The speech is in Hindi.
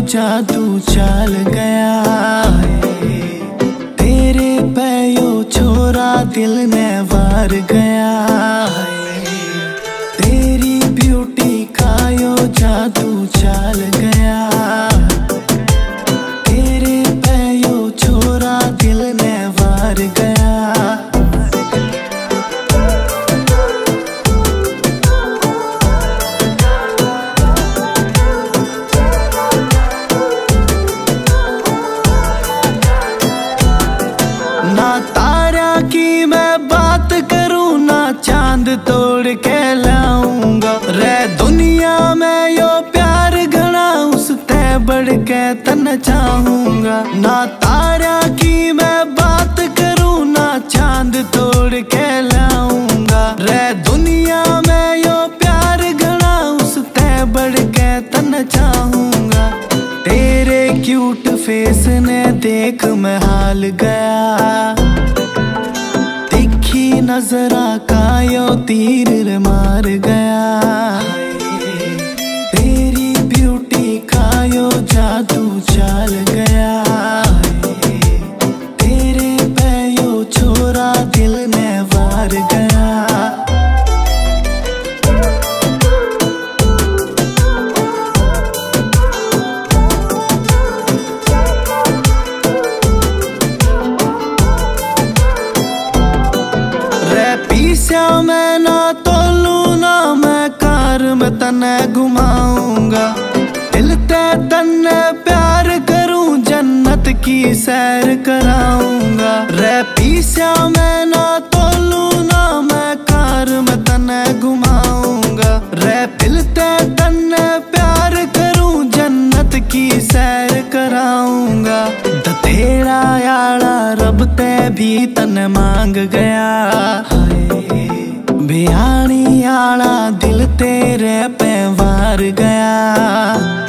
जादू चाल गया। तेरे पे यो छोरा दिल ने वार गया। तेरी ब्यूटी का यो जादू चाल गया। तेरे पे यो छोरा दिल ने वार गया। ना तारा की मैं बात करूं, ना चांद तोड़ के लाऊंगा। रे दुनिया में यो प्यार घना, उसते बढ़ के तन चाहूंगा। ना तारा की मैं बात करूं, ना चांद तोड़ के लाऊंगा। रे दुनिया में यो प्यार घना, उसते बढ़ के तन चाहूंगा। तेरे क्यूट फेस ने देख मैं हाल गया। तिखी नजरा का यो तीर रे मार गया। तेरी ब्यूटी का यो जादू चाल गया। तेरे पे यो छोरा दिल ने वार गया। पीछा मैं ना तोलू, ना मैं कार में तने घुमाऊंगा। दिल ते तन्ने प्यार करूं, जन्नत की सैर कराऊंगा। रे पीछा मैं ना तोलू, ना मैं कार में तने घुमाऊंगा। रे दिल ते तन्ने प्यार करूं, जन्नत की सैर कराऊंगा। तेरा याला रब ते भी तने मांग गया। बिहानी आला दिल तेरे पे वार गया।